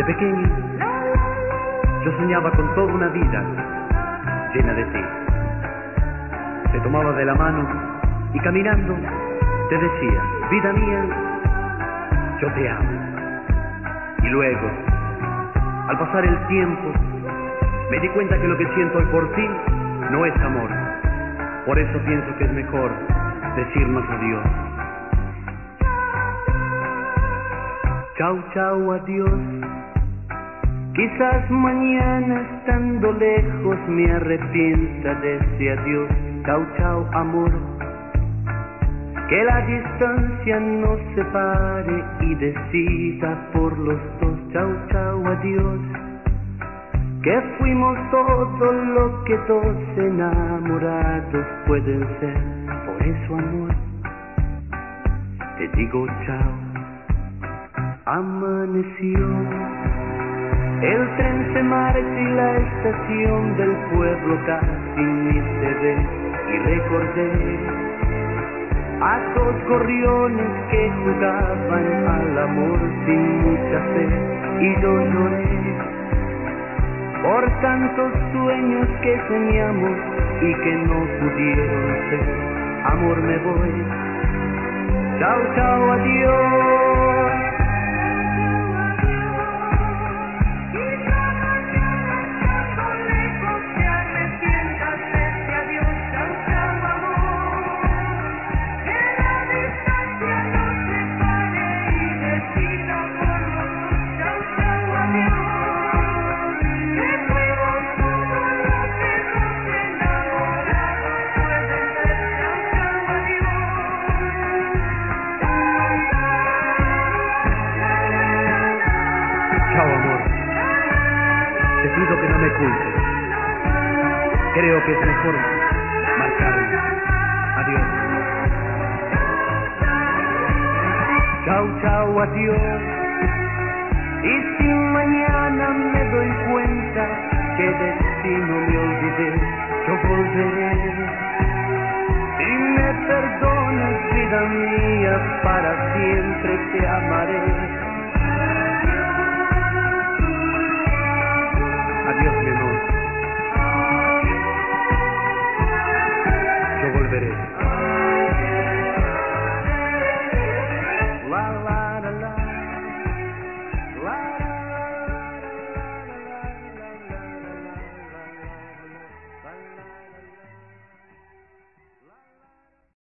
De pequeño, yo soñaba con toda una vida llena de ti. Te tomaba de la mano y caminando te decía, vida mía, yo te amo. Y luego, al pasar el tiempo, me di cuenta que lo que siento hoy por ti no es amor. Por eso pienso que es mejor decirnos adiós. Chau, chau, adiós. Quizás mañana estando lejos me arrepienta de ese adiós. Chau, chau, amor. Que la distancia nos separe y decida por los dos. Chau, chau, adiós. Que fuimos todo lo que dos enamorados pueden ser. Por eso, amor, te digo chao. Amaneció, el tren se marcha y la estación del pueblo casi ni se ve. Y recordé a dos gorriones que jugaban al amor sin mucha fe. Y yo lloré por tantos sueños que soñamos y que no pudieron ser. Amor, me voy. Chao, chao, adiós. Chao, amor. Te pido que no me culpes. Creo que es mejor marcharme. Adiós. Chao, chao, adiós. Y si mañana me doy cuenta que de ti no me olvidé, yo volveré. Si me perdonas, vida mía, para siempre te amaré. Adiós, mi